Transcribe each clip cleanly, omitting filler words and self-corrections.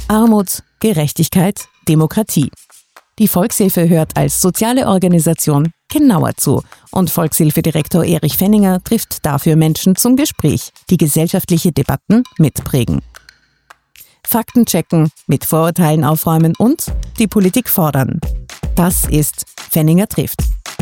Armut, Gerechtigkeit, Demokratie. Die Volkshilfe hört als soziale Organisation genauer zu und Volkshilfedirektor Erich Fenninger trifft dafür Menschen zum Gespräch, die gesellschaftliche Debatten mitprägen. Fakten checken, mit Vorurteilen aufräumen und die Politik fordern. Das ist Fenninger trifft.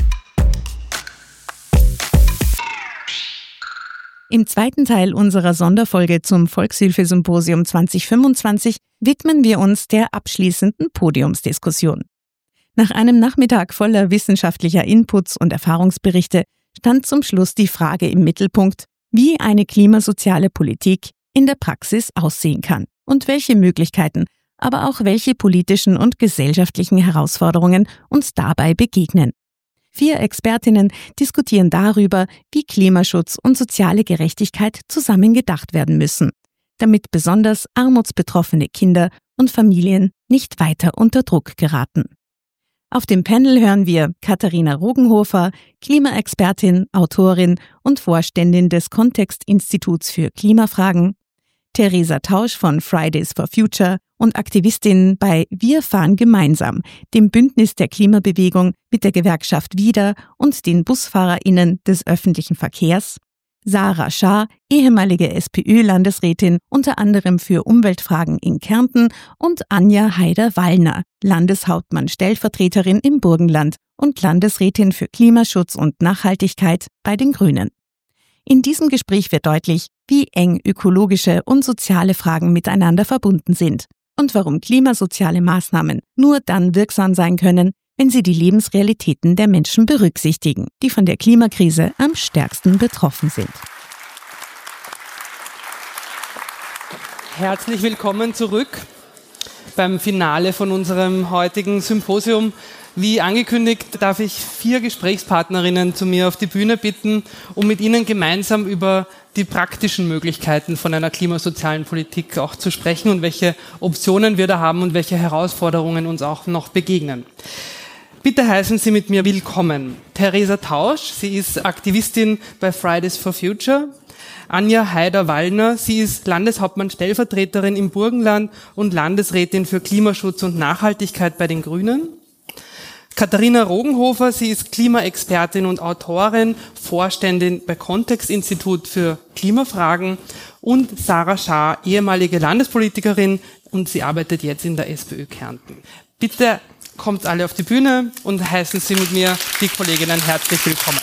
Im zweiten Teil unserer Sonderfolge zum Volkshilfesymposium 2025 widmen wir uns der abschließenden Podiumsdiskussion. Nach einem Nachmittag voller wissenschaftlicher Inputs und Erfahrungsberichte stand zum Schluss die Frage im Mittelpunkt, wie eine klimasoziale Politik in der Praxis aussehen kann und welche Möglichkeiten, aber auch welche politischen und gesellschaftlichen Herausforderungen uns dabei begegnen. 4 Expertinnen diskutieren darüber, wie Klimaschutz und soziale Gerechtigkeit zusammen gedacht werden müssen, damit besonders armutsbetroffene Kinder und Familien nicht weiter unter Druck geraten. Auf dem Panel hören wir Katharina Rogenhofer, Klimaexpertin, Autorin und Vorständin des Kontext-Instituts für Klimafragen, Theresa Tausch von Fridays for Future und Aktivistin bei Wir fahren gemeinsam, dem Bündnis der Klimabewegung mit der Gewerkschaft WIDA und den BusfahrerInnen des öffentlichen Verkehrs, Sarah Schaar, ehemalige SPÖ-Landesrätin, unter anderem für Umweltfragen in Kärnten, und Anja Haider-Wallner, Landeshauptmann-Stellvertreterin im Burgenland und Landesrätin für Klimaschutz und Nachhaltigkeit bei den Grünen. In diesem Gespräch wird deutlich, wie eng ökologische und soziale Fragen miteinander verbunden sind und warum klimasoziale Maßnahmen nur dann wirksam sein können, wenn sie die Lebensrealitäten der Menschen berücksichtigen, die von der Klimakrise am stärksten betroffen sind. Herzlich willkommen zurück beim Finale von unserem heutigen Symposium. Wie angekündigt, darf ich 4 Gesprächspartnerinnen zu mir auf die Bühne bitten, um mit ihnen gemeinsam über die praktischen Möglichkeiten von einer klimasozialen Politik auch zu sprechen und welche Optionen wir da haben und welche Herausforderungen uns auch noch begegnen. Bitte heißen Sie mit mir willkommen Theresa Tausch, sie ist Aktivistin bei Fridays for Future, Anja Haider-Wallner, sie ist Landeshauptmann-Stellvertreterin im Burgenland und Landesrätin für Klimaschutz und Nachhaltigkeit bei den Grünen, Katharina Rogenhofer, sie ist Klimaexpertin und Autorin, Vorständin bei Kontext-Institut für Klimafragen, und Sarah Schaar, ehemalige Landespolitikerin, und sie arbeitet jetzt in der SPÖ Kärnten. Bitte kommt alle auf die Bühne und heißen Sie mit mir die Kolleginnen herzlich willkommen.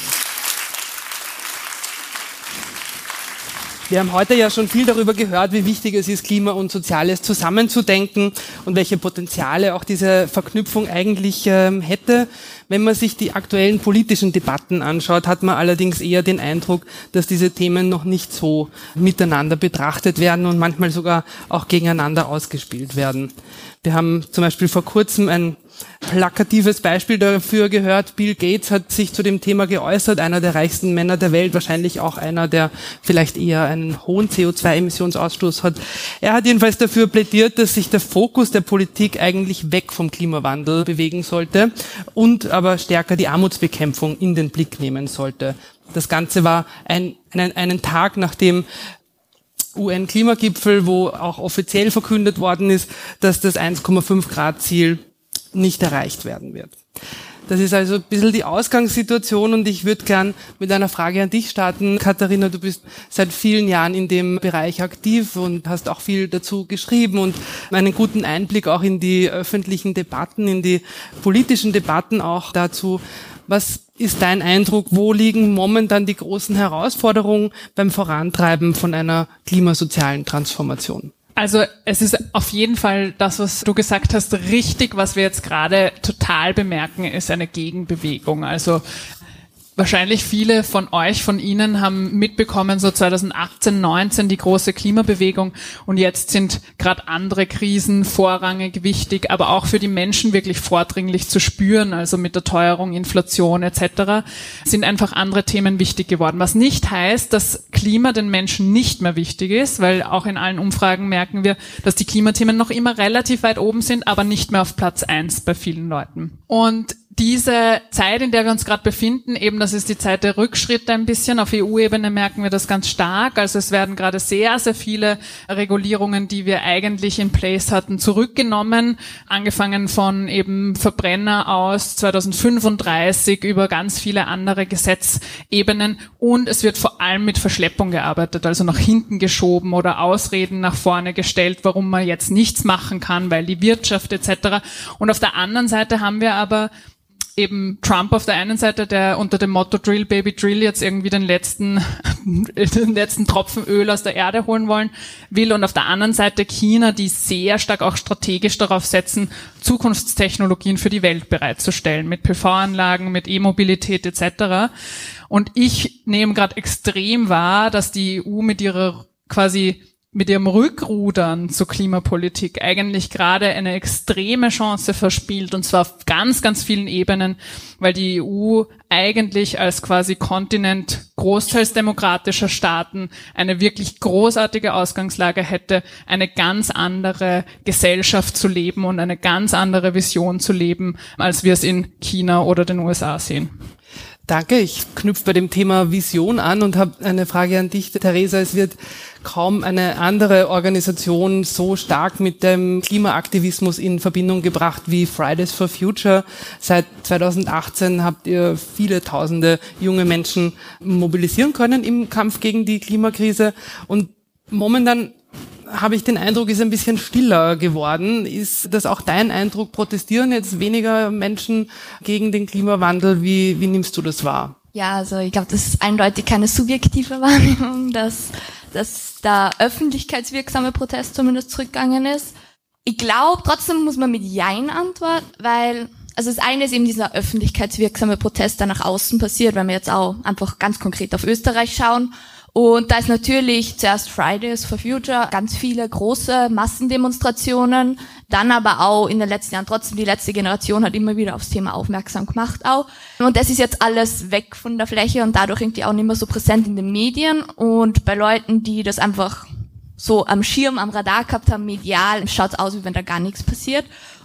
Wir haben heute ja schon viel darüber gehört, wie wichtig es ist, Klima und Soziales zusammenzudenken und welche Potenziale auch diese Verknüpfung eigentlich hätte. Wenn man sich die aktuellen politischen Debatten anschaut, hat man allerdings eher den Eindruck, dass diese Themen noch nicht so miteinander betrachtet werden und manchmal sogar auch gegeneinander ausgespielt werden. Wir haben zum Beispiel vor kurzem ein plakatives Beispiel dafür gehört. Bill Gates hat sich zu dem Thema geäußert, einer der reichsten Männer der Welt, wahrscheinlich auch einer, der vielleicht eher einen hohen CO2-Emissionsausstoß hat. Er hat jedenfalls dafür plädiert, dass sich der Fokus der Politik eigentlich weg vom Klimawandel bewegen sollte und aber stärker die Armutsbekämpfung in den Blick nehmen sollte. Das Ganze war einen Tag nach dem UN-Klimagipfel, wo auch offiziell verkündet worden ist, dass das 1,5-Grad-Ziel nicht erreicht werden wird. Das ist also ein bisschen die Ausgangssituation und ich würde gern mit einer Frage an dich starten. Katharina, du bist seit vielen Jahren in dem Bereich aktiv und hast auch viel dazu geschrieben und einen guten Einblick auch in die öffentlichen Debatten, in die politischen Debatten auch dazu. Was ist dein Eindruck, wo liegen momentan die großen Herausforderungen beim Vorantreiben von einer klimasozialen Transformation? Also es ist auf jeden Fall das, was du gesagt hast, richtig. Was wir jetzt gerade total bemerken, ist eine Gegenbewegung. Also wahrscheinlich viele von euch, von Ihnen haben mitbekommen, so 2018, 19 die große Klimabewegung, und jetzt sind gerade andere Krisen vorrangig wichtig, aber auch für die Menschen wirklich vordringlich zu spüren, also mit der Teuerung, Inflation etc. sind einfach andere Themen wichtig geworden. Was nicht heißt, dass Klima den Menschen nicht mehr wichtig ist, weil auch in allen Umfragen merken wir, dass die Klimathemen noch immer relativ weit oben sind, aber nicht mehr auf Platz 1 bei vielen Leuten. Und diese Zeit, in der wir uns gerade befinden, eben das ist die Zeit der Rückschritte ein bisschen. Auf EU-Ebene merken wir das ganz stark. Also es werden gerade sehr, sehr viele Regulierungen, die wir eigentlich in place hatten, zurückgenommen. Angefangen von eben Verbrenner aus 2035 über ganz viele andere Gesetzebenen. Und es wird vor allem mit Verschleppung gearbeitet, also nach hinten geschoben oder Ausreden nach vorne gestellt, warum man jetzt nichts machen kann, weil die Wirtschaft etc. Und auf der anderen Seite haben wir aber eben Trump auf der einen Seite, der unter dem Motto Drill Baby Drill jetzt irgendwie den letzten Tropfen Öl aus der Erde holen will, und auf der anderen Seite China, die sehr stark auch strategisch darauf setzen, Zukunftstechnologien für die Welt bereitzustellen, mit PV-Anlagen, mit E-Mobilität etc. Und ich nehme gerade extrem wahr, dass die EU mit ihrem Rückrudern zur Klimapolitik eigentlich gerade eine extreme Chance verspielt, und zwar auf ganz, ganz vielen Ebenen, weil die EU eigentlich als quasi Kontinent großteils demokratischer Staaten eine wirklich großartige Ausgangslage hätte, eine ganz andere Gesellschaft zu leben und eine ganz andere Vision zu leben, als wir es in China oder den USA sehen. Danke, ich knüpfe bei dem Thema Vision an und habe eine Frage an dich, Theresa. Es wird kaum eine andere Organisation so stark mit dem Klimaaktivismus in Verbindung gebracht wie Fridays for Future. Seit 2018 habt ihr viele tausende junge Menschen mobilisieren können im Kampf gegen die Klimakrise, und momentan habe ich den Eindruck, ist ein bisschen stiller geworden. Ist das auch dein Eindruck? Protestieren jetzt weniger Menschen gegen den Klimawandel? Wie nimmst du das wahr? Ja, also ich glaube, das ist eindeutig keine subjektive Wahrnehmung, dass der öffentlichkeitswirksame Protest zumindest zurückgegangen ist. Ich glaube, trotzdem muss man mit Jein antworten, weil, also das eine ist eben dieser öffentlichkeitswirksame Protest, der nach außen passiert, wenn wir jetzt auch einfach ganz konkret auf Österreich schauen. Und da ist natürlich zuerst Fridays for Future, ganz viele große Massendemonstrationen, dann aber auch in den letzten Jahren trotzdem, die letzte Generation hat immer wieder aufs Thema aufmerksam gemacht auch. Und das ist jetzt alles weg von der Fläche und dadurch irgendwie auch nicht mehr so präsent in den Medien. Und bei Leuten, die das einfach so am Schirm, am Radar gehabt haben, medial, schaut es aus, wie wenn da gar nichts passiert.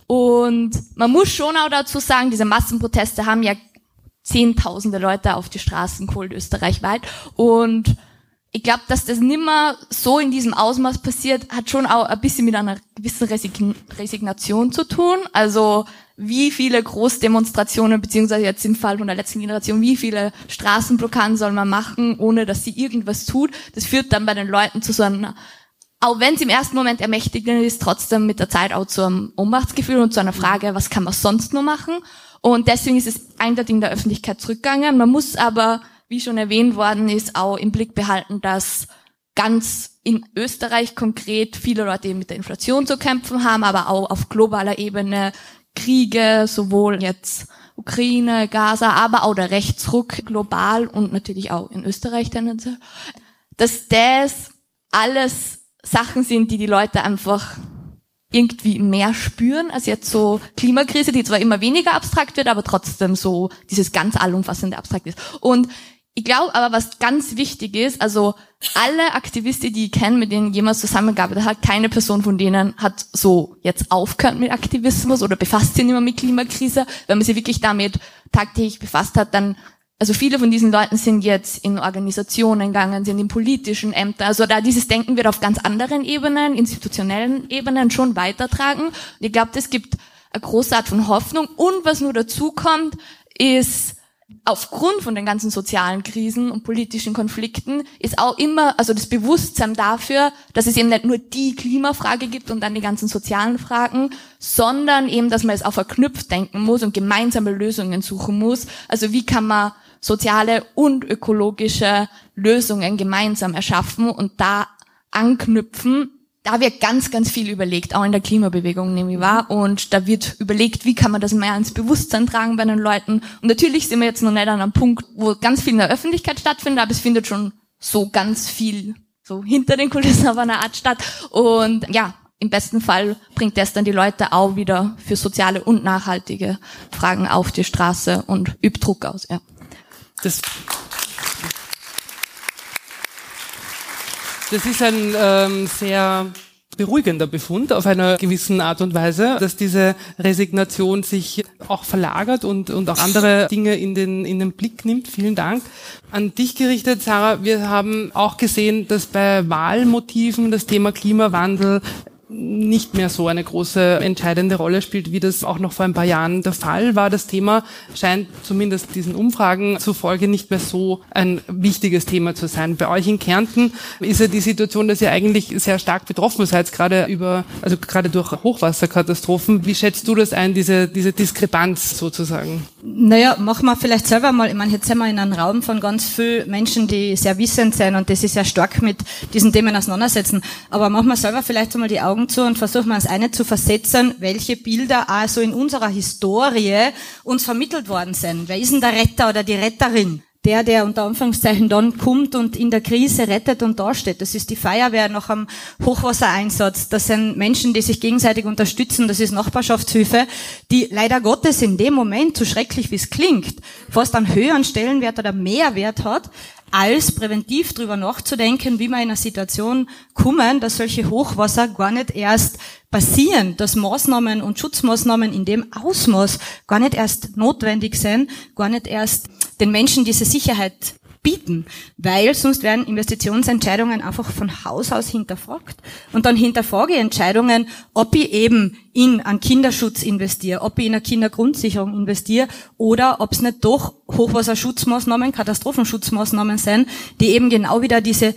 Und man muss schon auch dazu sagen, diese Massenproteste haben ja Zehntausende Leute auf die Straßen geholt, österreichweit. Und ich glaube, dass das nimmer so in diesem Ausmaß passiert, hat schon auch ein bisschen mit einer gewissen Resignation zu tun. Also wie viele Großdemonstrationen, beziehungsweise jetzt im Fall von der letzten Generation, wie viele Straßenblockaden soll man machen, ohne dass sie irgendwas tut. Das führt dann bei den Leuten zu so einer, auch wenn es im ersten Moment ermächtigend ist, trotzdem mit der Zeit auch zu einem Ohnmachtsgefühl und zu einer Frage, was kann man sonst nur machen? Und deswegen ist es eindeutig in der Öffentlichkeit zurückgegangen. Man muss aber, wie schon erwähnt worden ist, auch im Blick behalten, dass ganz in Österreich konkret viele Leute eben mit der Inflation zu kämpfen haben, aber auch auf globaler Ebene Kriege, sowohl jetzt Ukraine, Gaza, aber auch der Rechtsruck global und natürlich auch in Österreich tendenziell, dass das alles Sachen sind, die Leute einfach irgendwie mehr spüren als jetzt so Klimakrise, die zwar immer weniger abstrakt wird, aber trotzdem so dieses ganz allumfassende abstrakt ist. Und ich glaube aber, was ganz wichtig ist, also alle Aktivisten, die ich kenne, mit denen jemand zusammengearbeitet hat, keine Person von denen hat so jetzt aufgehört mit Aktivismus oder befasst sich nicht mehr mit Klimakrise. Wenn man sich wirklich damit tagtäglich befasst hat, dann, also viele von diesen Leuten sind jetzt in Organisationen gegangen, sind in politischen Ämtern. Also da dieses Denken wird auf ganz anderen Ebenen, institutionellen Ebenen schon weitertragen. Und ich glaube, das gibt eine große Art von Hoffnung. Und was nur dazu kommt, ist, aufgrund von den ganzen sozialen Krisen und politischen Konflikten ist auch immer, also das Bewusstsein dafür, dass es eben nicht nur die Klimafrage gibt und dann die ganzen sozialen Fragen, sondern eben, dass man es auch verknüpft denken muss und gemeinsame Lösungen suchen muss. Also wie kann man soziale und ökologische Lösungen gemeinsam erschaffen und da anknüpfen. Da wird ganz, ganz viel überlegt, auch in der Klimabewegung, nehme ich wahr. Und da wird überlegt, wie kann man das mehr ins Bewusstsein tragen bei den Leuten. Und natürlich sind wir jetzt noch nicht an einem Punkt, wo ganz viel in der Öffentlichkeit stattfindet, aber es findet schon so ganz viel so hinter den Kulissen auf einer Art statt. Und ja, im besten Fall bringt das dann die Leute auch wieder für soziale und nachhaltige Fragen auf die Straße und übt Druck aus, ja. Das ist ein sehr beruhigender Befund auf einer gewissen Art und Weise, dass diese Resignation sich auch verlagert und auch andere Dinge in den Blick nimmt. Vielen Dank. An dich gerichtet, Sarah, wir haben auch gesehen, dass bei Wahlmotiven das Thema Klimawandel nicht mehr so eine große entscheidende Rolle spielt, wie das auch noch vor ein paar Jahren der Fall war. Das Thema scheint zumindest diesen Umfragen zufolge nicht mehr so ein wichtiges Thema zu sein. Bei euch in Kärnten ist ja die Situation, dass ihr eigentlich sehr stark betroffen seid, gerade durch Hochwasserkatastrophen. Wie schätzt du das ein, diese Diskrepanz sozusagen? Naja, machen wir vielleicht selber mal, ich meine, jetzt sind wir in einem Raum von ganz vielen Menschen, die sehr wissend sind und die sich sehr stark mit diesen Themen auseinandersetzen. Aber machen wir selber vielleicht einmal die Augen zu und versuchen wir uns eine zu versetzen, welche Bilder also in unserer Historie uns vermittelt worden sind. Wer ist denn der Retter oder die Retterin? Der unter Anführungszeichen dann kommt und in der Krise rettet und dasteht. Das ist die Feuerwehr nach einem Hochwassereinsatz. Das sind Menschen, die sich gegenseitig unterstützen. Das ist Nachbarschaftshilfe, die leider Gottes in dem Moment, so schrecklich wie es klingt, fast einen höheren Stellenwert oder Mehrwert hat, als präventiv drüber nachzudenken, wie wir in eine Situation kommen, dass solche Hochwasser gar nicht erst passieren, dass Maßnahmen und Schutzmaßnahmen in dem Ausmaß gar nicht erst notwendig sind, gar nicht erst den Menschen diese Sicherheit bieten, weil sonst werden Investitionsentscheidungen einfach von Haus aus hinterfragt. Und dann hinterfrage ich Entscheidungen, ob ich eben in einen Kinderschutz investiere, ob ich in eine Kindergrundsicherung investiere oder ob es nicht doch Hochwasserschutzmaßnahmen, Katastrophenschutzmaßnahmen sind, die eben genau wieder diese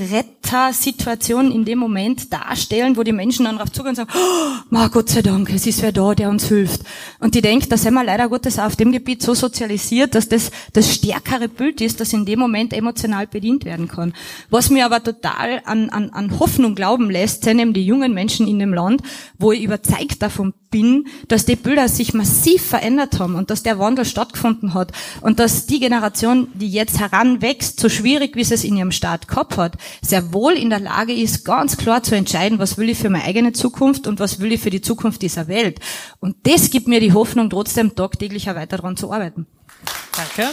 Rettersituation in dem Moment darstellen, wo die Menschen dann drauf zugehen und sagen, oh, Gott sei Dank, es ist wer da, der uns hilft. Und ich denke, da sind wir leider Gottes auf dem Gebiet so sozialisiert, dass das stärkere Bild ist, das in dem Moment emotional bedient werden kann. Was mir aber total an Hoffnung glauben lässt, sind eben die jungen Menschen in dem Land, wo ich überzeugt davon bin, dass die Bilder sich massiv verändert haben und dass der Wandel stattgefunden hat und dass die Generation, die jetzt heranwächst, so schwierig wie es in ihrem Staat gehabt hat, sehr wohl in der Lage ist, ganz klar zu entscheiden, was will ich für meine eigene Zukunft und was will ich für die Zukunft dieser Welt. Und das gibt mir die Hoffnung, trotzdem tagtäglich weiter daran zu arbeiten. Danke.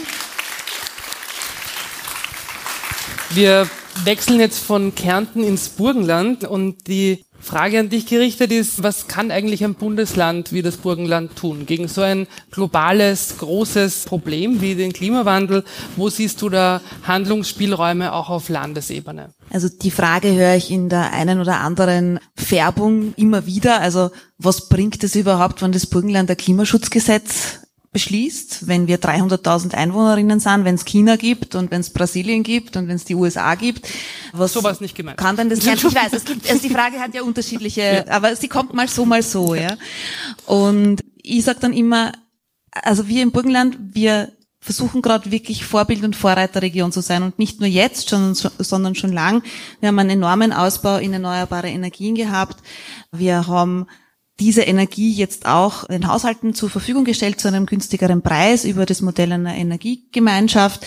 Wir wechseln jetzt von Kärnten ins Burgenland und die Frage an dich gerichtet ist, was kann eigentlich ein Bundesland wie das Burgenland tun gegen so ein globales, großes Problem wie den Klimawandel? Wo siehst du da Handlungsspielräume auch auf Landesebene? Also die Frage höre ich in der einen oder anderen Färbung immer wieder. Also was bringt es überhaupt, wenn das Burgenland ein Klimaschutzgesetz beschließt, wenn wir 300.000 Einwohnerinnen sind, wenn es China gibt und wenn es Brasilien gibt und wenn es die USA gibt. Was sowas nicht gemeint. Kann dann das sein? Ich weiß, also die Frage hat ja unterschiedliche, aber sie kommt mal so, ja. Und ich sage dann immer, also wir im Burgenland, wir versuchen gerade wirklich Vorbild- und Vorreiterregion zu sein und nicht nur jetzt, sondern schon lang. Wir haben einen enormen Ausbau in erneuerbare Energien gehabt. Wir haben diese Energie jetzt auch den Haushalten zur Verfügung gestellt zu einem günstigeren Preis über das Modell einer Energiegemeinschaft.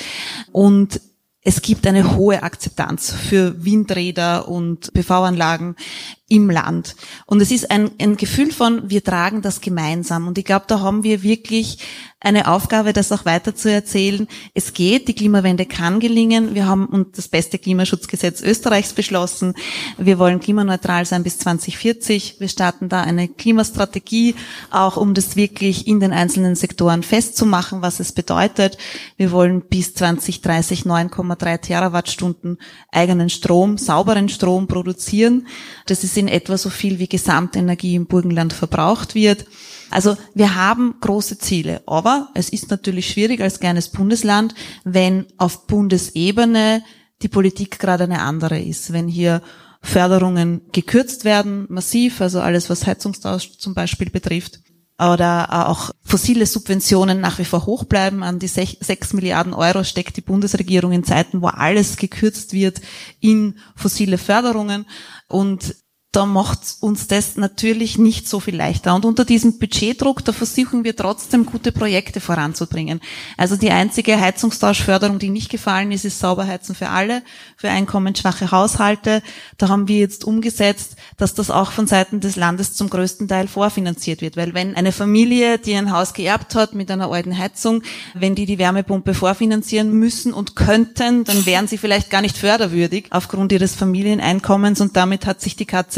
Und es gibt eine hohe Akzeptanz für Windräder und PV-Anlagen im Land. Und es ist ein Gefühl von, wir tragen das gemeinsam. Und ich glaube, da haben wir wirklich eine Aufgabe, das auch weiter zu erzählen. Es geht, die Klimawende kann gelingen. Wir haben das beste Klimaschutzgesetz Österreichs beschlossen. Wir wollen klimaneutral sein bis 2040. Wir starten da eine Klimastrategie, auch um das wirklich in den einzelnen Sektoren festzumachen, was es bedeutet. Wir wollen bis 2030 9,3 Terawattstunden eigenen Strom, sauberen Strom produzieren. Das ist in etwa so viel wie Gesamtenergie im Burgenland verbraucht wird. Also wir haben große Ziele, aber es ist natürlich schwierig als kleines Bundesland, wenn auf Bundesebene die Politik gerade eine andere ist, wenn hier Förderungen gekürzt werden, massiv, also alles, was Heizungstausch zum Beispiel betrifft, oder auch fossile Subventionen nach wie vor hoch bleiben. An die 6 Milliarden Euro steckt die Bundesregierung in Zeiten, wo alles gekürzt wird in fossile Förderungen, und da macht uns das natürlich nicht so viel leichter. Und unter diesem Budgetdruck, da versuchen wir trotzdem gute Projekte voranzubringen. Also die einzige Heizungstauschförderung, die nicht gefallen ist, ist Sauberheizen für alle, für einkommensschwache Haushalte. Da haben wir jetzt umgesetzt, dass das auch von Seiten des Landes zum größten Teil vorfinanziert wird. Weil wenn eine Familie, die ein Haus geerbt hat mit einer alten Heizung, wenn die Wärmepumpe vorfinanzieren müssen und könnten, dann wären sie vielleicht gar nicht förderwürdig aufgrund ihres Familieneinkommens, und damit hat sich die Katze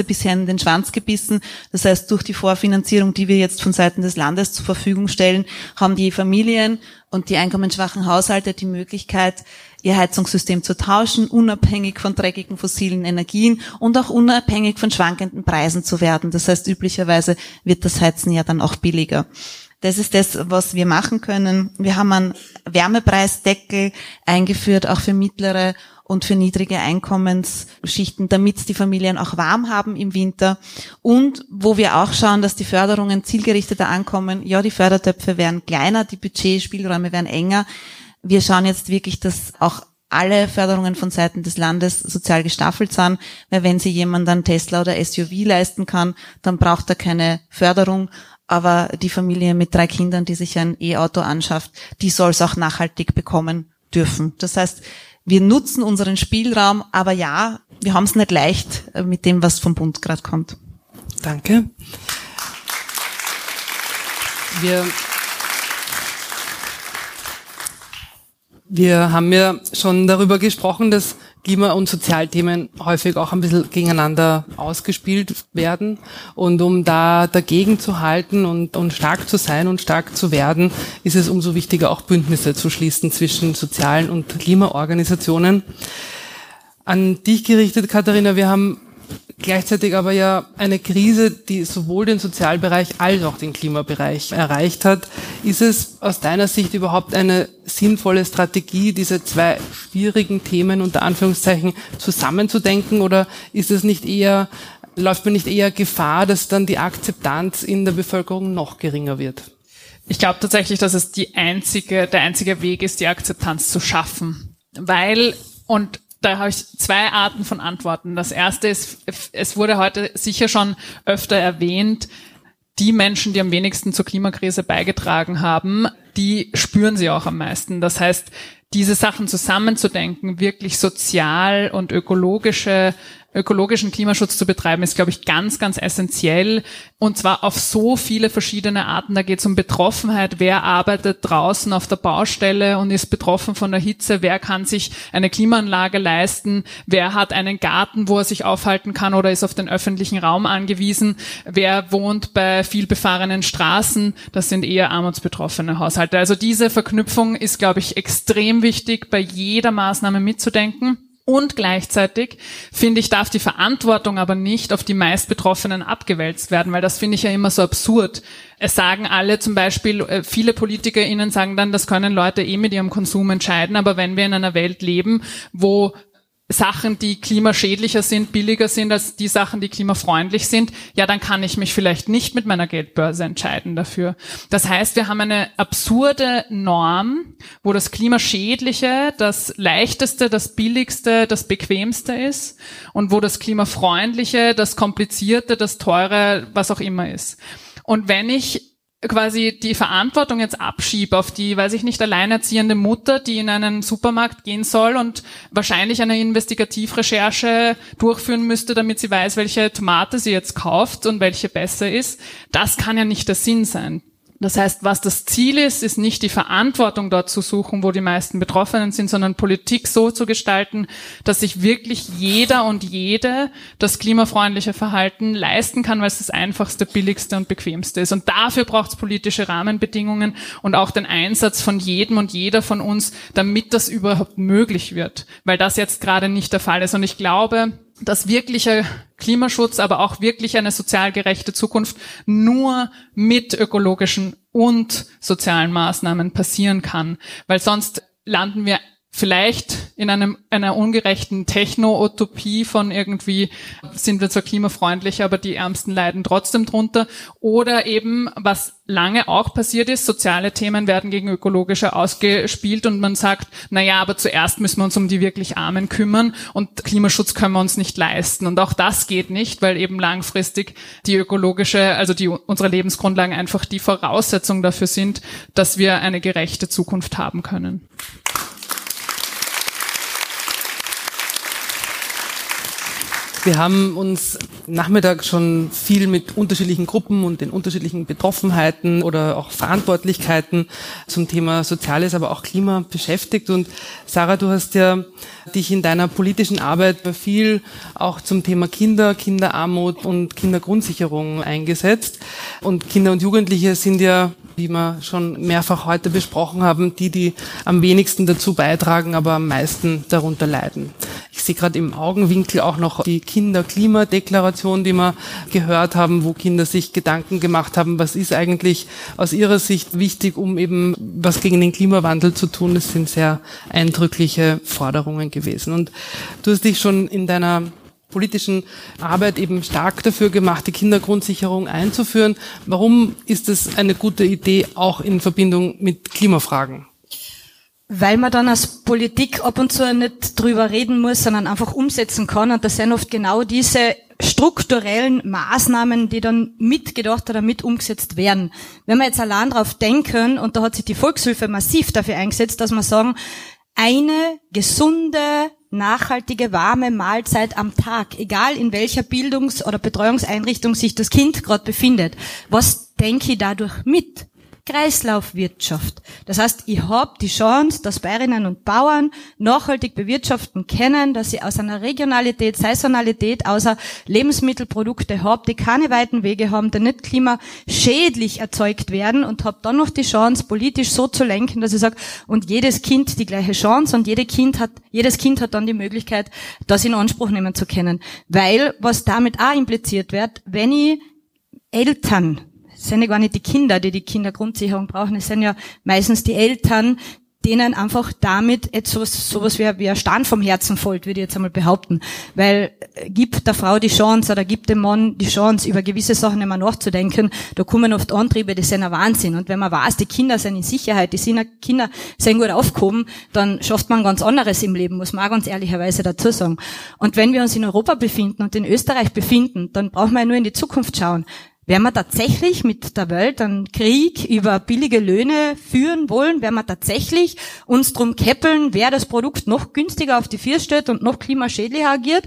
Katze bisher in den Schwanz gebissen. Das heißt, durch die Vorfinanzierung, die wir jetzt von Seiten des Landes zur Verfügung stellen, haben die Familien und die einkommensschwachen Haushalte die Möglichkeit, ihr Heizungssystem zu tauschen, unabhängig von dreckigen fossilen Energien und auch unabhängig von schwankenden Preisen zu werden. Das heißt, üblicherweise wird das Heizen ja dann auch billiger. Das ist das, was wir machen können. Wir haben einen Wärmepreisdeckel eingeführt, auch für mittlere und für niedrige Einkommensschichten, damit die Familien auch warm haben im Winter. Und wo wir auch schauen, dass die Förderungen zielgerichteter ankommen. Ja, die Fördertöpfe werden kleiner, die Budgetspielräume werden enger. Wir schauen jetzt wirklich, dass auch alle Förderungen von Seiten des Landes sozial gestaffelt sind, weil wenn sich jemand dann Tesla oder SUV leisten kann, dann braucht er keine Förderung. Aber die Familie mit 3 Kindern, die sich ein E-Auto anschafft, die soll es auch nachhaltig bekommen dürfen. Das heißt, wir nutzen unseren Spielraum, aber ja, wir haben es nicht leicht mit dem, was vom Bund gerade kommt. Danke. Wir haben ja schon darüber gesprochen, dass Klima- und Sozialthemen häufig auch ein bisschen gegeneinander ausgespielt werden. Und um da dagegen zu halten und stark zu sein und stark zu werden, ist es umso wichtiger, auch Bündnisse zu schließen zwischen sozialen und Klimaorganisationen. An dich gerichtet, Katharina, wir haben gleichzeitig aber ja eine Krise, die sowohl den Sozialbereich als auch den Klimabereich erreicht hat. Ist es aus deiner Sicht überhaupt eine sinnvolle Strategie, diese 2 schwierigen Themen unter Anführungszeichen zusammenzudenken, oder ist es nicht eher, läuft man nicht eher Gefahr, dass dann die Akzeptanz in der Bevölkerung noch geringer wird? Ich glaube tatsächlich, dass es der einzige Weg ist, die Akzeptanz zu schaffen. Da habe ich 2 Arten von Antworten. Das erste ist, es wurde heute sicher schon öfter erwähnt, die Menschen, die am wenigsten zur Klimakrise beigetragen haben, die spüren sie auch am meisten. Das heißt, diese Sachen zusammenzudenken, wirklich sozial und ökologischen Klimaschutz zu betreiben, ist, glaube ich, ganz, ganz essentiell. Und zwar auf so viele verschiedene Arten. Da geht es um Betroffenheit. Wer arbeitet draußen auf der Baustelle und ist betroffen von der Hitze? Wer kann sich eine Klimaanlage leisten? Wer hat einen Garten, wo er sich aufhalten kann oder ist auf den öffentlichen Raum angewiesen? Wer wohnt bei viel befahrenen Straßen? Das sind eher armutsbetroffene Haushalte. Also diese Verknüpfung ist, glaube ich, extrem wichtig, bei jeder Maßnahme mitzudenken. Und gleichzeitig, finde ich, darf die Verantwortung aber nicht auf die meist Betroffenen abgewälzt werden, weil das finde ich ja immer so absurd. Es sagen alle zum Beispiel, viele PolitikerInnen sagen dann, das können Leute mit ihrem Konsum entscheiden, aber wenn wir in einer Welt leben, wo Sachen, die klimaschädlicher sind, billiger sind als die Sachen, die klimafreundlich sind, ja, dann kann ich mich vielleicht nicht mit meiner Geldbörse entscheiden dafür. Das heißt, wir haben eine absurde Norm, wo das Klimaschädliche das Leichteste, das Billigste, das Bequemste ist und wo das Klimafreundliche, das Komplizierte, das Teure, was auch immer ist. Und wenn ich quasi die Verantwortung jetzt abschiebe auf die, weiß ich nicht, alleinerziehende Mutter, die in einen Supermarkt gehen soll und wahrscheinlich eine Investigativrecherche durchführen müsste, damit sie weiß, welche Tomate sie jetzt kauft und welche besser ist, das kann ja nicht der Sinn sein. Das heißt, was das Ziel ist, ist nicht die Verantwortung dort zu suchen, wo die meisten Betroffenen sind, sondern Politik so zu gestalten, dass sich wirklich jeder und jede das klimafreundliche Verhalten leisten kann, weil es das einfachste, billigste und bequemste ist. Und dafür braucht es politische Rahmenbedingungen und auch den Einsatz von jedem und jeder von uns, damit das überhaupt möglich wird, weil das jetzt gerade nicht der Fall ist. Und ich glaube, dass wirklicher Klimaschutz, aber auch wirklich eine sozial gerechte Zukunft nur mit ökologischen und sozialen Maßnahmen passieren kann, weil sonst landen wir vielleicht in einer ungerechten Techno-Utopie von irgendwie sind wir zwar klimafreundlich, aber die Ärmsten leiden trotzdem drunter. Oder eben, was lange auch passiert ist, soziale Themen werden gegen ökologische ausgespielt und man sagt, naja, aber zuerst müssen wir uns um die wirklich Armen kümmern und Klimaschutz können wir uns nicht leisten. Und auch das geht nicht, weil eben langfristig die ökologische, also unsere Lebensgrundlagen einfach die Voraussetzung dafür sind, dass wir eine gerechte Zukunft haben können. Wir haben uns Nachmittag schon viel mit unterschiedlichen Gruppen und den unterschiedlichen Betroffenheiten oder auch Verantwortlichkeiten zum Thema Soziales, aber auch Klima beschäftigt. Und Sarah, du hast ja dich in deiner politischen Arbeit viel auch zum Thema Kinderarmut und Kindergrundsicherung eingesetzt. Und Kinder und Jugendliche sind ja, wie wir schon mehrfach heute besprochen haben, die am wenigsten dazu beitragen, aber am meisten darunter leiden. Ich sehe gerade im Augenwinkel auch noch die Kinderklimadeklaration, die wir gehört haben, wo Kinder sich Gedanken gemacht haben, was ist eigentlich aus ihrer Sicht wichtig, um eben was gegen den Klimawandel zu tun. Das sind sehr eindrückliche Forderungen gewesen. Und du hast dich schon in deiner politischen Arbeit eben stark dafür gemacht, die Kindergrundsicherung einzuführen. Warum ist es eine gute Idee, auch in Verbindung mit Klimafragen? Weil man dann als Politik ab und zu nicht drüber reden muss, sondern einfach umsetzen kann. Und das sind oft genau diese strukturellen Maßnahmen, die dann mitgedacht oder mit umgesetzt werden. Wenn wir jetzt allein drauf denken, und da hat sich die Volkshilfe massiv dafür eingesetzt, dass wir sagen, eine gesunde, nachhaltige, warme Mahlzeit am Tag, egal in welcher Bildungs- oder Betreuungseinrichtung sich das Kind gerade befindet. Was denke ich dadurch mit? Kreislaufwirtschaft. Das heißt, ich habe die Chance, dass Bäuerinnen und Bauern nachhaltig bewirtschaften können, dass ich aus einer Regionalität, Saisonalität, außer Lebensmittelprodukte habe, die keine weiten Wege haben, die nicht klimaschädlich erzeugt werden, und habe dann noch die Chance, politisch so zu lenken, dass ich sage, und jedes Kind die gleiche Chance und jedes Kind hat dann die Möglichkeit, das in Anspruch nehmen zu können. Weil, was damit auch impliziert wird, wenn ich Eltern, es sind ja gar nicht die Kinder, die die Kindergrundsicherung brauchen, es sind ja meistens die Eltern, denen einfach damit jetzt sowas wie ein Stein vom Herzen fällt, würde ich jetzt einmal behaupten. Weil gibt der Frau die Chance oder gibt dem Mann die Chance, über gewisse Sachen immer nachzudenken, da kommen oft Antriebe, die sind ein Wahnsinn. Und wenn man weiß, die Kinder sind in Sicherheit, Kinder sind gut aufgehoben, dann schafft man ganz anderes im Leben, muss man auch ganz ehrlicherweise dazu sagen. Und wenn wir uns in Europa befinden und in Österreich befinden, dann brauchen wir nur in die Zukunft schauen. Werden wir tatsächlich mit der Welt einen Krieg über billige Löhne führen wollen? Werden wir tatsächlich uns drum käppeln, wer das Produkt noch günstiger auf die Füße stellt und noch klimaschädlicher agiert?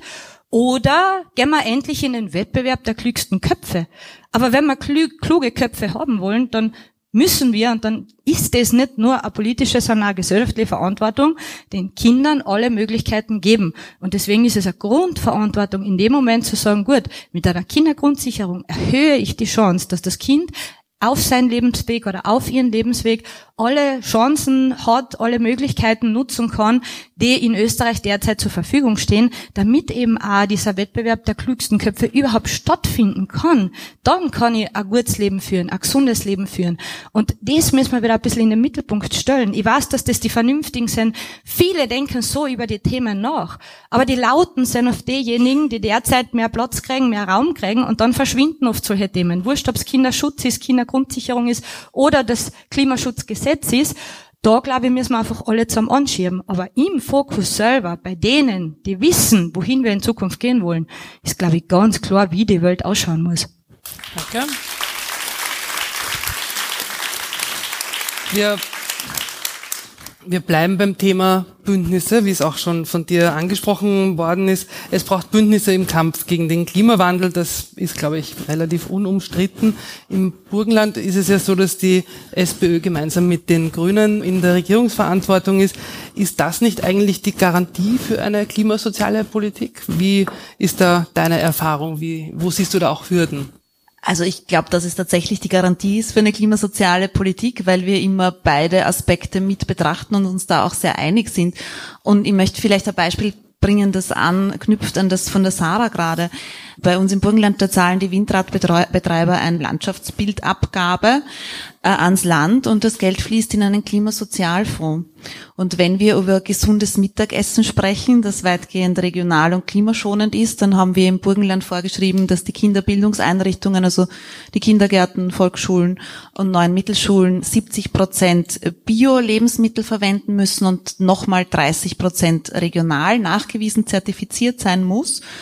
Oder gehen wir endlich in den Wettbewerb der klügsten Köpfe? Aber wenn wir kluge Köpfe haben wollen, dann müssen wir, und dann ist es nicht nur eine politische, sondern eine gesellschaftliche Verantwortung, den Kindern alle Möglichkeiten geben. Und deswegen ist es eine Grundverantwortung, in dem Moment zu sagen, gut, mit einer Kindergrundsicherung erhöhe ich die Chance, dass das Kind auf seinen Lebensweg oder auf ihren Lebensweg alle Chancen hat, alle Möglichkeiten nutzen kann, die in Österreich derzeit zur Verfügung stehen, damit eben auch dieser Wettbewerb der klügsten Köpfe überhaupt stattfinden kann. Dann kann ich ein gutes Leben führen, ein gesundes Leben führen. Und das müssen wir wieder ein bisschen in den Mittelpunkt stellen. Ich weiß, dass das die Vernünftigen sind. Viele denken so über die Themen nach. Aber die Lauten sind oft diejenigen, die derzeit mehr Platz kriegen, mehr Raum kriegen, und dann verschwinden oft solche Themen. Wurscht, ob es Kinderschutz ist, Kindergrundsicherung ist oder das Klimaschutzgesetz ist. Da, glaube ich, müssen wir einfach alle zusammen anschieben. Aber im Fokus selber, bei denen, die wissen, wohin wir in Zukunft gehen wollen, ist, glaube ich, ganz klar, wie die Welt ausschauen muss. Danke. Wir bleiben beim Thema Bündnisse, wie es auch schon von dir angesprochen worden ist. Es braucht Bündnisse im Kampf gegen den Klimawandel. Das ist, glaube ich, relativ unumstritten. Im Burgenland ist es ja so, dass die SPÖ gemeinsam mit den Grünen in der Regierungsverantwortung ist. Ist das nicht eigentlich die Garantie für eine klimasoziale Politik? Wie ist da deine Erfahrung? Wo siehst du da auch Hürden? Also ich glaube, dass es tatsächlich die Garantie ist für eine klimasoziale Politik, weil wir immer beide Aspekte mit betrachten und uns da auch sehr einig sind. Und ich möchte vielleicht ein Beispiel bringen, das anknüpft an das von der Sarah gerade. Bei uns im Burgenland, da zahlen die Windradbetreiber eine Landschaftsbildabgabe ans Land, und das Geld fließt in einen Klimasozialfonds. Und wenn wir über gesundes Mittagessen sprechen, das weitgehend regional und klimaschonend ist, dann haben wir im Burgenland vorgeschrieben, dass die Kinderbildungseinrichtungen, also die Kindergärten, Volksschulen und 9 Mittelschulen 70% Bio-Lebensmittel verwenden müssen und nochmal 30% regional nachgewiesen zertifiziert sein muss.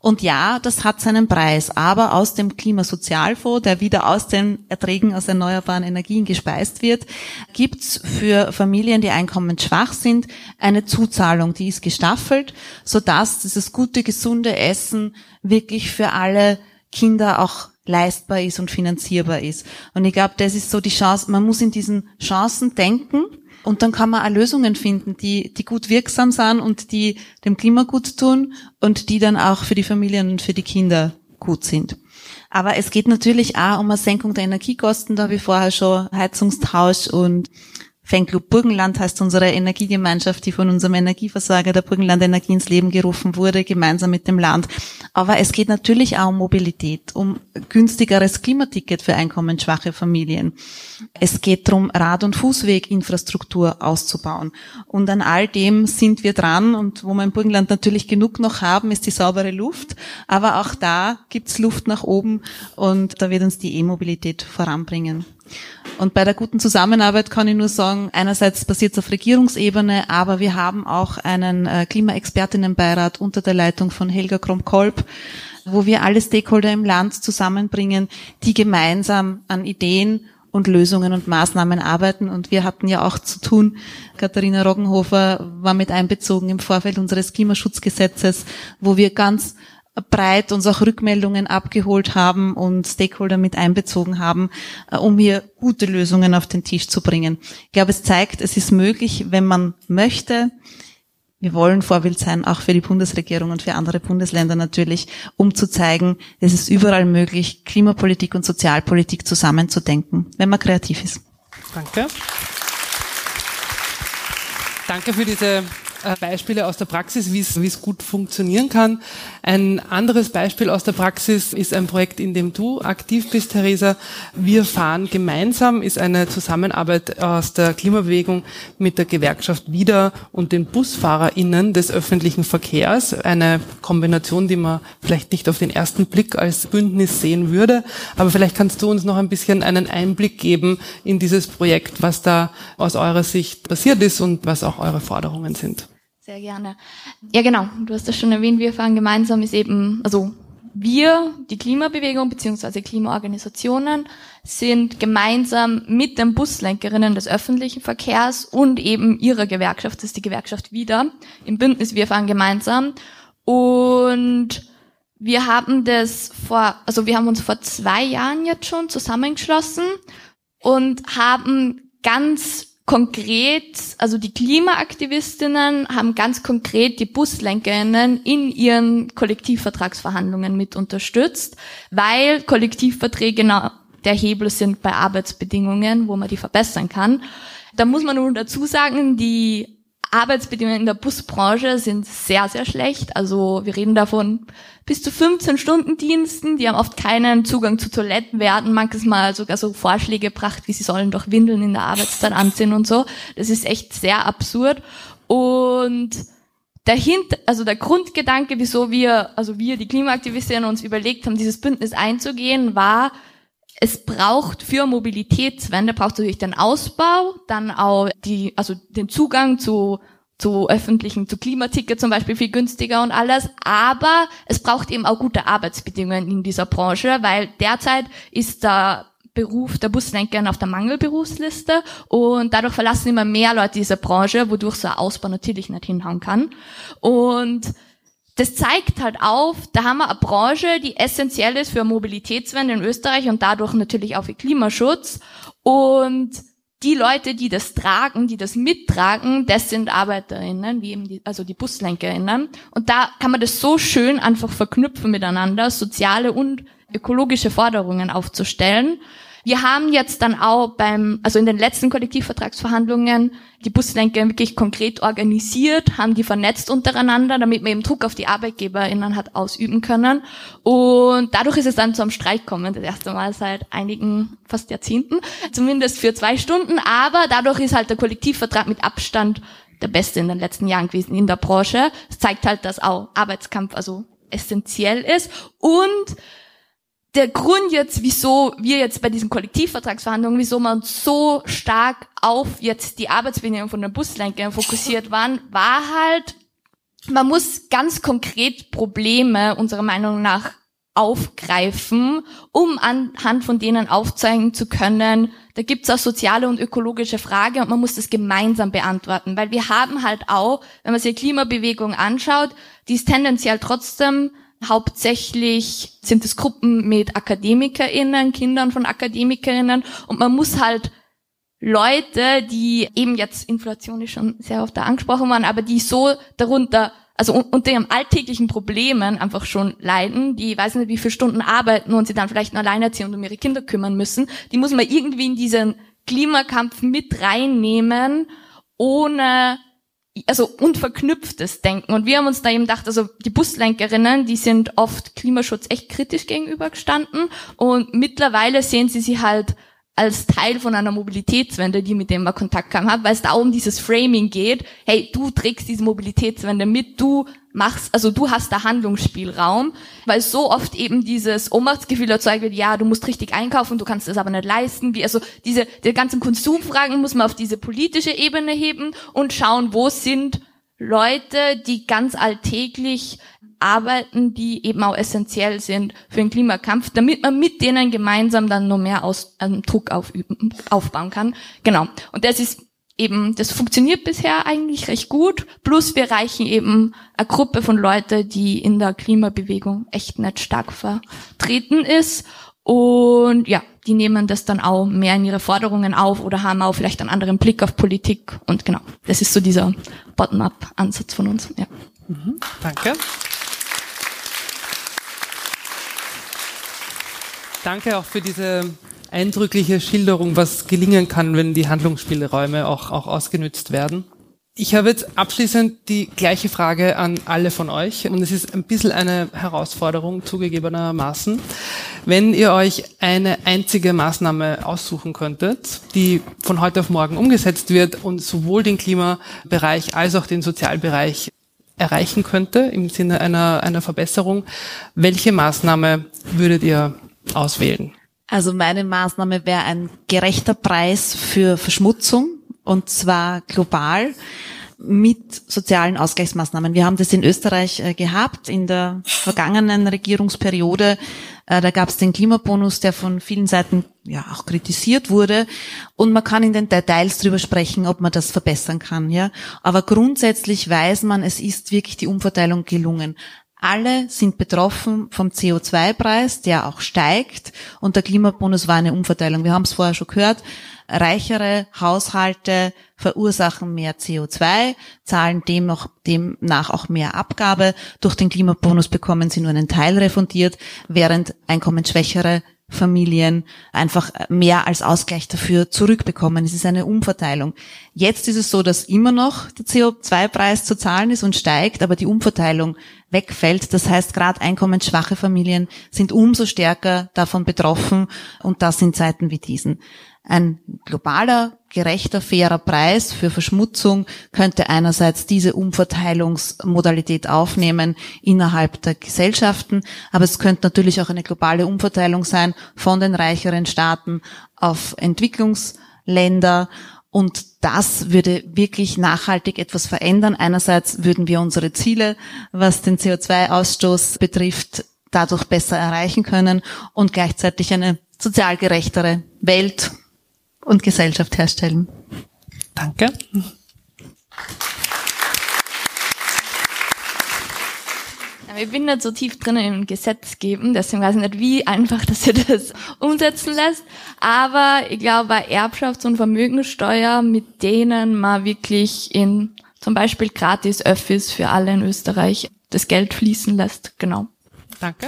Und ja, das hat seinen Preis, aber aus dem Klimasozialfonds, der wieder aus den Erträgen aus erneuerbaren Energien gespeist wird, gibt's für Familien, die einkommensschwach sind, eine Zuzahlung, die ist gestaffelt, sodass dieses gute, gesunde Essen wirklich für alle Kinder auch leistbar ist und finanzierbar ist. Und ich glaube, das ist so die Chance, man muss in diesen Chancen denken. Und dann kann man auch Lösungen finden, die gut wirksam sind und die dem Klima gut tun und die dann auch für die Familien und für die Kinder gut sind. Aber es geht natürlich auch um eine Senkung der Energiekosten, da habe ich vorher schon Heizungstausch und Fanclub Burgenland heißt unsere Energiegemeinschaft, die von unserem Energieversorger der Burgenland Energie ins Leben gerufen wurde, gemeinsam mit dem Land. Aber es geht natürlich auch um Mobilität, um günstigeres Klimaticket für einkommensschwache Familien. Es geht darum, Rad- und Fußweginfrastruktur auszubauen. Und an all dem sind wir dran. Und wo wir im Burgenland natürlich genug noch haben, ist die saubere Luft. Aber auch da gibt's Luft nach oben und da wird uns die E-Mobilität voranbringen. Und bei der guten Zusammenarbeit kann ich nur sagen, einerseits passiert es auf Regierungsebene, aber wir haben auch einen Klimaexpertinnenbeirat unter der Leitung von Helga Kromp-Kolb, wo wir alle Stakeholder im Land zusammenbringen, die gemeinsam an Ideen und Lösungen und Maßnahmen arbeiten. Und wir hatten ja auch zu tun, Katharina Roggenhofer war mit einbezogen im Vorfeld unseres Klimaschutzgesetzes, wo wir ganz breit uns auch Rückmeldungen abgeholt haben und Stakeholder mit einbezogen haben, um hier gute Lösungen auf den Tisch zu bringen. Ich glaube, es zeigt, es ist möglich, wenn man möchte. Wir wollen Vorbild sein, auch für die Bundesregierung und für andere Bundesländer natürlich, um zu zeigen, es ist überall möglich, Klimapolitik und Sozialpolitik zusammenzudenken, wenn man kreativ ist. Danke. Danke für diese Beispiele aus der Praxis, wie es gut funktionieren kann. Ein anderes Beispiel aus der Praxis ist ein Projekt, in dem du aktiv bist, Theresa. Wir fahren gemeinsam ist eine Zusammenarbeit aus der Klimabewegung mit der Gewerkschaft WIDA und den BusfahrerInnen des öffentlichen Verkehrs. Eine Kombination, die man vielleicht nicht auf den ersten Blick als Bündnis sehen würde. Aber vielleicht kannst du uns noch ein bisschen einen Einblick geben in dieses Projekt, was da aus eurer Sicht passiert ist und was auch eure Forderungen sind. Sehr gerne. Ja, genau. Du hast das schon erwähnt. Wir fahren gemeinsam ist eben, also wir, die Klimabewegung bzw. Klimaorganisationen, sind gemeinsam mit den Buslenkerinnen des öffentlichen Verkehrs und eben ihrer Gewerkschaft, das ist die Gewerkschaft WIDA, im Bündnis Wir fahren gemeinsam. Und wir haben wir haben uns vor 2 Jahren jetzt schon zusammengeschlossen und haben ganz konkret, also die Klimaaktivistinnen haben ganz konkret die BuslenkerInnen in ihren Kollektivvertragsverhandlungen mit unterstützt, weil Kollektivverträge genau der Hebel sind bei Arbeitsbedingungen, wo man die verbessern kann. Da muss man nun dazu sagen, die Arbeitsbedingungen in der Busbranche sind sehr, sehr schlecht. Also wir reden davon bis zu 15-Stunden-Diensten, die haben oft keinen Zugang zu Toiletten, werden manches Mal sogar so Vorschläge gebracht, wie sie sollen doch Windeln in der Arbeitszeit anziehen und so. Das ist echt sehr absurd. Und der Grundgedanke, wieso wir die Klimaaktivistinnen uns überlegt haben, dieses Bündnis einzugehen, war, es braucht für Mobilitätswende, braucht natürlich den Ausbau, dann auch den Zugang zu öffentlichen, zu Klimaticket zum Beispiel viel günstiger und alles, aber es braucht eben auch gute Arbeitsbedingungen in dieser Branche, weil derzeit ist der Beruf der Buslenkerin auf der Mangelberufsliste und dadurch verlassen immer mehr Leute diese Branche, wodurch so ein Ausbau natürlich nicht hinhauen kann. Und das zeigt halt auf, da haben wir eine Branche, die essentiell ist für Mobilitätswende in Österreich und dadurch natürlich auch für Klimaschutz. Und die Leute, die das tragen, die das mittragen, das sind ArbeiterInnen, wie eben die BuslenkerInnen. Und da kann man das so schön einfach verknüpfen miteinander, soziale und ökologische Forderungen aufzustellen. Wir haben jetzt dann auch in den letzten Kollektivvertragsverhandlungen die Buslenker wirklich konkret organisiert, haben die vernetzt untereinander, damit man eben Druck auf die ArbeitgeberInnen hat ausüben können. Und dadurch ist es dann zu einem Streik gekommen, das erste Mal seit einigen, fast Jahrzehnten, zumindest für 2 Stunden. Aber dadurch ist halt der Kollektivvertrag mit Abstand der beste in den letzten Jahren gewesen in der Branche. Es zeigt halt, dass auch Arbeitskampf essentiell ist. Und der Grund jetzt, wieso wir jetzt bei diesen Kollektivvertragsverhandlungen, wieso wir uns so stark auf jetzt die Arbeitsbedingungen von den Buslenkern fokussiert waren, war halt, man muss ganz konkret Probleme unserer Meinung nach aufgreifen, um anhand von denen aufzeigen zu können, da gibt's auch soziale und ökologische Frage und man muss das gemeinsam beantworten, weil wir haben halt auch, wenn man sich die Klimabewegung anschaut, die ist tendenziell trotzdem hauptsächlich sind es Gruppen mit AkademikerInnen, Kindern von AkademikerInnen und man muss halt Leute, die eben jetzt Inflation ist schon sehr oft da angesprochen worden, aber die so darunter, also unter ihren alltäglichen Problemen einfach schon leiden, die weiß nicht wie viele Stunden arbeiten und sie dann vielleicht nur alleinerziehend um ihre Kinder kümmern müssen, die muss man irgendwie in diesen Klimakampf mit reinnehmen, ohne unverknüpftes Denken. Und wir haben uns da eben gedacht, also die Buslenkerinnen, die sind oft Klimaschutz echt kritisch gegenübergestanden und mittlerweile sehen sie halt als Teil von einer Mobilitätswende, die mit dem wir Kontakt haben, weil es da um dieses Framing geht, hey, du trägst diese Mobilitätswende mit, du hast da Handlungsspielraum, weil so oft eben dieses Ohnmachtsgefühl erzeugt wird, ja, du musst richtig einkaufen, du kannst das aber nicht leisten, die ganzen Konsumfragen muss man auf diese politische Ebene heben und schauen, wo sind Leute, die ganz alltäglich arbeiten, die eben auch essentiell sind für den Klimakampf, damit man mit denen gemeinsam dann noch mehr Druck aufbauen kann. Genau. Und das funktioniert bisher eigentlich recht gut. Plus wir erreichen eben eine Gruppe von Leuten, die in der Klimabewegung echt nicht stark vertreten ist. Und ja, die nehmen das dann auch mehr in ihre Forderungen auf oder haben auch vielleicht einen anderen Blick auf Politik. Und genau, das ist so dieser Bottom-up-Ansatz von uns. Ja. Danke. Danke auch für diese eindrückliche Schilderung, was gelingen kann, wenn die Handlungsspielräume auch ausgenützt werden. Ich habe jetzt abschließend die gleiche Frage an alle von euch und es ist ein bisschen eine Herausforderung zugegebenermaßen. Wenn ihr euch eine einzige Maßnahme aussuchen könntet, die von heute auf morgen umgesetzt wird und sowohl den Klimabereich als auch den Sozialbereich erreichen könnte, im Sinne einer Verbesserung, welche Maßnahme würdet ihr auswählen? Also meine Maßnahme wäre ein gerechter Preis für Verschmutzung und zwar global mit sozialen Ausgleichsmaßnahmen. Wir haben das in Österreich gehabt in der vergangenen Regierungsperiode. Da gab es den Klimabonus, der von vielen Seiten ja auch kritisiert wurde und man kann in den Details drüber sprechen, ob man das verbessern kann. Ja, aber grundsätzlich weiß man, es ist wirklich die Umverteilung gelungen. Alle sind betroffen vom CO2-Preis, der auch steigt und der Klimabonus war eine Umverteilung. Wir haben es vorher schon gehört, reichere Haushalte verursachen mehr CO2, zahlen demnach auch mehr Abgabe. Durch den Klimabonus bekommen sie nur einen Teil refundiert, während einkommensschwächere Familien einfach mehr als Ausgleich dafür zurückbekommen. Es ist eine Umverteilung. Jetzt ist es so, dass immer noch der CO2-Preis zu zahlen ist und steigt, aber die Umverteilung wegfällt. Das heißt, gerade einkommensschwache Familien sind umso stärker davon betroffen und das in Zeiten wie diesen. Ein globaler, gerechter, fairer Preis für Verschmutzung könnte einerseits diese Umverteilungsmodalität aufnehmen innerhalb der Gesellschaften, aber es könnte natürlich auch eine globale Umverteilung sein von den reicheren Staaten auf Entwicklungsländer. Und das würde wirklich nachhaltig etwas verändern. Einerseits würden wir unsere Ziele, was den CO2-Ausstoß betrifft, dadurch besser erreichen können und gleichzeitig eine sozial gerechtere Welt und Gesellschaft herstellen. Danke. Ich bin nicht so tief drin im Gesetz geben, deswegen weiß ich nicht, wie einfach das ihr das umsetzen lässt. Aber ich glaube, bei Erbschafts- und Vermögenssteuer, mit denen man wirklich in zum Beispiel gratis Öffis für alle in Österreich das Geld fließen lässt. Genau. Danke.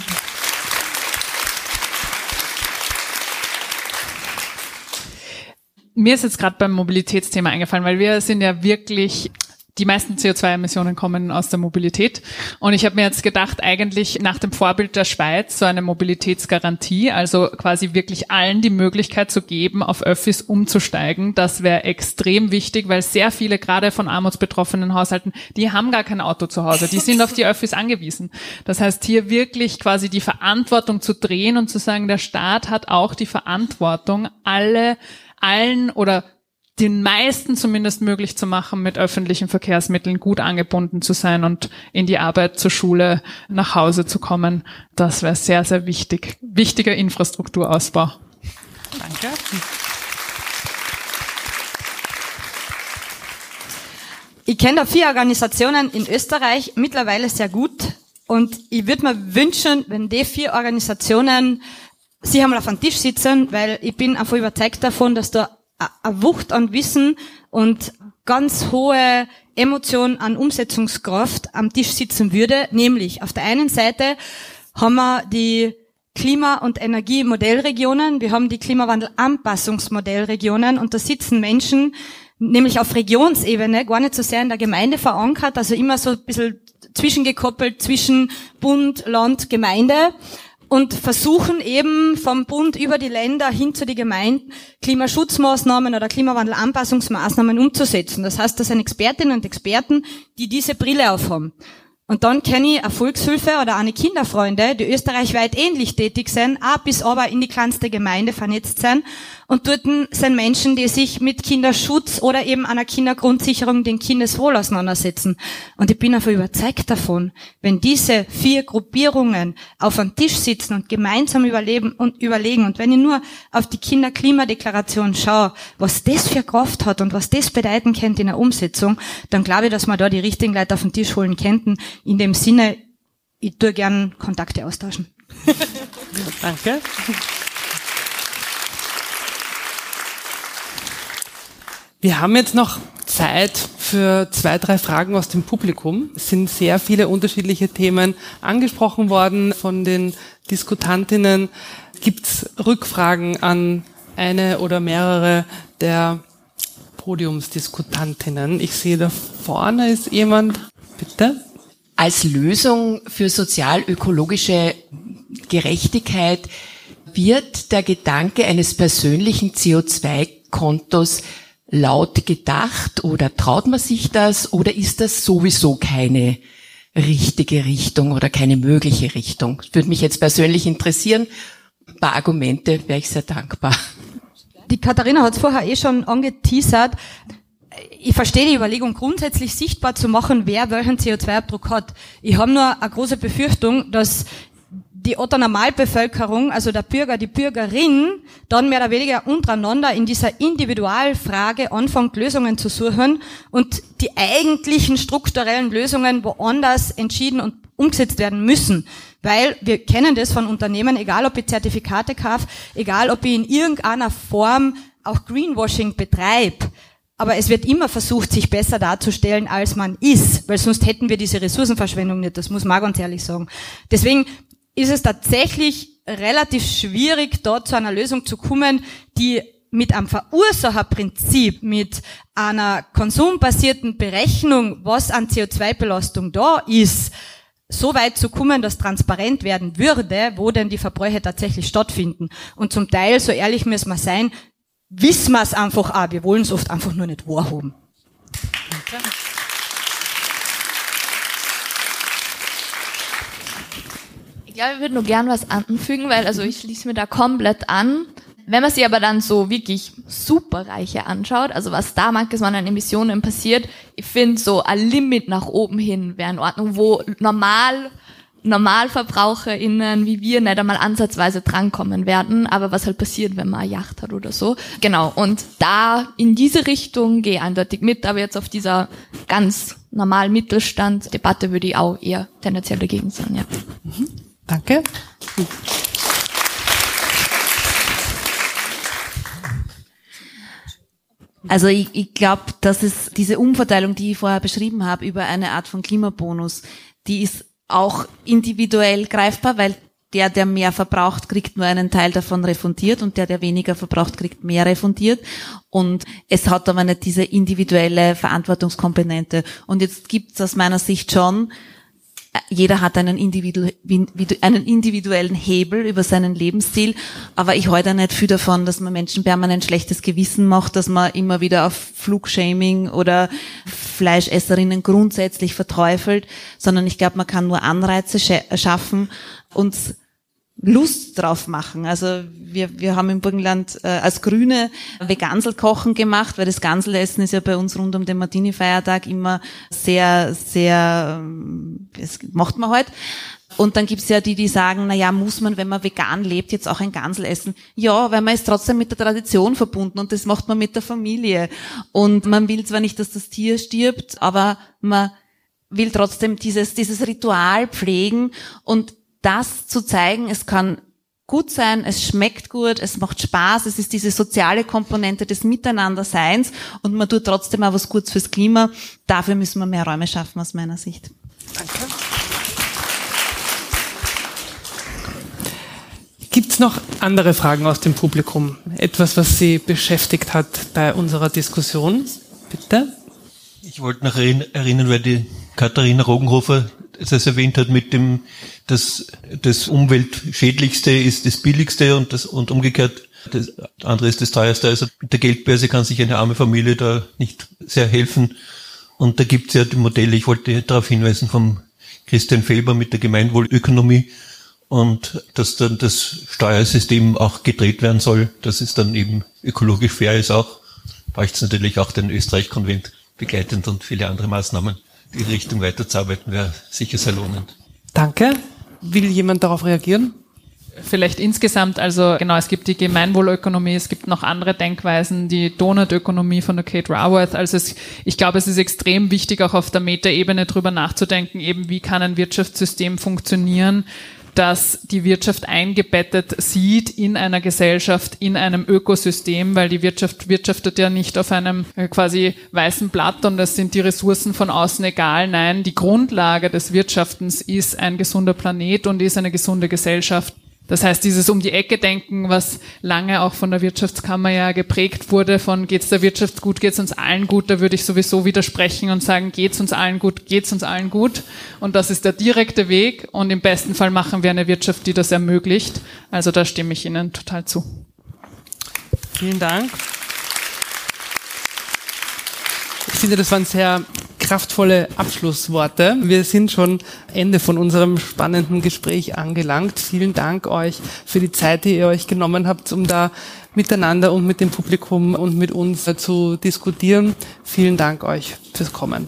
Mir ist jetzt gerade beim Mobilitätsthema eingefallen, weil wir sind ja wirklich, die meisten CO2-Emissionen kommen aus der Mobilität. Und ich habe mir jetzt gedacht, eigentlich nach dem Vorbild der Schweiz so eine Mobilitätsgarantie, also quasi wirklich allen die Möglichkeit zu geben, auf Öffis umzusteigen. Das wäre extrem wichtig, weil sehr viele, gerade von armutsbetroffenen Haushalten, die haben gar kein Auto zu Hause, die sind auf die Öffis angewiesen. Das heißt, hier wirklich quasi die Verantwortung zu drehen und zu sagen, der Staat hat auch die Verantwortung, allen oder den meisten zumindest möglich zu machen, mit öffentlichen Verkehrsmitteln gut angebunden zu sein und in die Arbeit, zur Schule, nach Hause zu kommen. Das wäre sehr, sehr wichtig. Wichtiger Infrastrukturausbau. Danke. Ich kenne da 4 Organisationen in Österreich mittlerweile sehr gut und ich würde mir wünschen, wenn die 4 Organisationen sich einmal auf einen Tisch sitzen, weil ich bin einfach überzeugt davon, dass da eine Wucht an Wissen und ganz hohe Emotion an Umsetzungskraft am Tisch sitzen würde. Nämlich auf der einen Seite haben wir die Klima- und Energiemodellregionen, wir haben die Klimawandelanpassungsmodellregionen und da sitzen Menschen, nämlich auf Regionsebene, gar nicht so sehr in der Gemeinde verankert, also immer so ein bisschen zwischengekoppelt zwischen Bund, Land, Gemeinde und versuchen eben vom Bund über die Länder hin zu den Gemeinden Klimaschutzmaßnahmen oder Klimawandelanpassungsmaßnahmen umzusetzen. Das heißt, das sind Expertinnen und Experten, die diese Brille aufhaben. Und dann kenne ich eine Volkshilfe oder eine Kinderfreunde, die österreichweit ähnlich tätig sind, auch bis aber in die kleinste Gemeinde vernetzt sind. Und dort sind Menschen, die sich mit Kinderschutz oder eben einer Kindergrundsicherung den Kindeswohl auseinandersetzen. Und ich bin einfach überzeugt davon, wenn diese 4 Gruppierungen auf einem Tisch sitzen und gemeinsam überlegen und wenn ich nur auf die Kinderklimadeklaration schaue, was das für Kraft hat und was das bedeuten könnte in der Umsetzung, dann glaube ich, dass wir da die richtigen Leute auf den Tisch holen könnten. In dem Sinne, ich tue gern Kontakte austauschen. Danke. Wir haben jetzt noch Zeit für 2, 3 Fragen aus dem Publikum. Es sind sehr viele unterschiedliche Themen angesprochen worden von den Diskutantinnen. Gibt es Rückfragen an eine oder mehrere der Podiumsdiskutantinnen? Ich sehe, da vorne ist jemand. Bitte? Als Lösung für sozial-ökologische Gerechtigkeit wird der Gedanke eines persönlichen CO2-Kontos laut gedacht oder traut man sich das oder ist das sowieso keine richtige Richtung oder keine mögliche Richtung? Das würde mich jetzt persönlich interessieren. Ein paar Argumente wäre ich sehr dankbar. Die Katharina hat es vorher schon angeteasert. Ich verstehe die Überlegung, grundsätzlich sichtbar zu machen, wer welchen CO2-Abdruck hat. Ich habe nur eine große Befürchtung, dass die Otto-Normalbevölkerung, also der Bürger, die Bürgerin, dann mehr oder weniger untereinander in dieser Individualfrage anfängt, Lösungen zu suchen und die eigentlichen strukturellen Lösungen woanders entschieden und umgesetzt werden müssen. Weil wir kennen das von Unternehmen, egal ob ich Zertifikate kaufe, egal ob ich in irgendeiner Form auch Greenwashing betreibe. Aber es wird immer versucht, sich besser darzustellen, als man ist, weil sonst hätten wir diese Ressourcenverschwendung nicht, das muss man ganz ehrlich sagen. Deswegen ist es tatsächlich relativ schwierig, dort zu einer Lösung zu kommen, die mit einem Verursacherprinzip, mit einer konsumbasierten Berechnung, was an CO2-Belastung da ist, so weit zu kommen, dass transparent werden würde, wo denn die Verbräuche tatsächlich stattfinden. Und zum Teil, so ehrlich müssen wir sein, wissen wir es einfach auch. Wir wollen es oft einfach nur nicht wahrhaben. Ich glaube, ich würde nur gern was anfügen, weil also ich schließe mir da komplett an. Wenn man sich aber dann so wirklich Superreiche anschaut, also was da manches Mal an Emissionen passiert, ich finde so ein Limit nach oben hin wäre in Ordnung, wo NormalverbraucherInnen wie wir nicht einmal ansatzweise drankommen werden, aber was halt passiert, wenn man eine Yacht hat oder so. Genau, und da in diese Richtung gehe ich eindeutig mit, aber jetzt auf dieser ganz normalen Mittelstand-Debatte würde ich auch eher tendenziell dagegen sein, ja. Danke. Also ich glaube, dass es diese Umverteilung, die ich vorher beschrieben habe, über eine Art von Klimabonus, die ist auch individuell greifbar, weil der mehr verbraucht, kriegt nur einen Teil davon refundiert und der weniger verbraucht, kriegt mehr refundiert. Und es hat aber nicht diese individuelle Verantwortungskomponente. Und jetzt gibt's aus meiner Sicht schon, jeder hat einen individuellen Hebel über seinen Lebensstil, aber ich halte nicht viel davon, dass man Menschen permanent schlechtes Gewissen macht, dass man immer wieder auf Flugshaming oder Fleischesserinnen grundsätzlich verteufelt, sondern ich glaube, man kann nur Anreize schaffen, uns Lust drauf machen. Also wir haben im Burgenland als Grüne Vegansel kochen gemacht, weil das Ganselessen ist ja bei uns rund um den Martini-Feiertag immer sehr, sehr, das macht man halt. Und dann gibt's ja die sagen, na ja, muss man, wenn man vegan lebt, jetzt auch ein Gansel essen? Ja, weil man ist trotzdem mit der Tradition verbunden und das macht man mit der Familie. Und man will zwar nicht, dass das Tier stirbt, aber man will trotzdem dieses Ritual pflegen und das zu zeigen, es kann gut sein, es schmeckt gut, es macht Spaß, es ist diese soziale Komponente des Miteinanderseins und man tut trotzdem auch was Gutes fürs Klima. Dafür müssen wir mehr Räume schaffen, aus meiner Sicht. Danke. Gibt's noch andere Fragen aus dem Publikum? Etwas, was Sie beschäftigt hat bei unserer Diskussion? Bitte? Ich wollte noch erinnern, weil die Katharina Rogenhofer das erwähnt hat mit dem, dass das Umweltschädlichste ist das Billigste und umgekehrt das andere ist das Teuerste. Also mit der Geldbörse kann sich eine arme Familie da nicht sehr helfen. Und da gibt's ja die Modelle, ich wollte darauf hinweisen, vom Christian Felber mit der Gemeinwohlökonomie. Und dass dann das Steuersystem auch gedreht werden soll, dass es dann eben ökologisch fair ist auch. Braucht es natürlich auch den Österreich-Konvent begleitend und viele andere Maßnahmen. Die Richtung weiterzuarbeiten wäre sicher sehr lohnend. Danke. Will jemand darauf reagieren? Vielleicht insgesamt, also genau, es gibt die Gemeinwohlökonomie, es gibt noch andere Denkweisen, die Donutökonomie von der Kate Raworth. Also ich glaube, es ist extrem wichtig, auch auf der Metaebene drüber nachzudenken, eben wie kann ein Wirtschaftssystem funktionieren, dass die Wirtschaft eingebettet sieht in einer Gesellschaft, in einem Ökosystem, weil die Wirtschaft wirtschaftet ja nicht auf einem quasi weißen Blatt und es sind die Ressourcen von außen egal. Nein, die Grundlage des Wirtschaftens ist ein gesunder Planet und ist eine gesunde Gesellschaft. Das heißt, dieses um die Ecke denken, was lange auch von der Wirtschaftskammer ja geprägt wurde, von geht's der Wirtschaft gut, geht's uns allen gut, da würde ich sowieso widersprechen und sagen, geht's uns allen gut, geht's uns allen gut. Und das ist der direkte Weg und im besten Fall machen wir eine Wirtschaft, die das ermöglicht. Also da stimme ich Ihnen total zu. Vielen Dank. Ich finde, das waren sehr kraftvolle Abschlussworte. Wir sind schon Ende von unserem spannenden Gespräch angelangt. Vielen Dank euch für die Zeit, die ihr euch genommen habt, um da miteinander und mit dem Publikum und mit uns zu diskutieren. Vielen Dank euch fürs Kommen.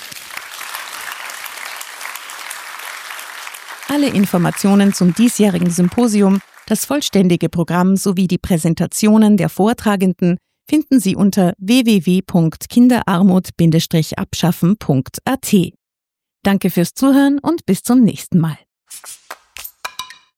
Alle Informationen zum diesjährigen Symposium, das vollständige Programm sowie die Präsentationen der Vortragenden finden Sie unter www.kinderarmut-abschaffen.at. Danke fürs Zuhören und bis zum nächsten Mal.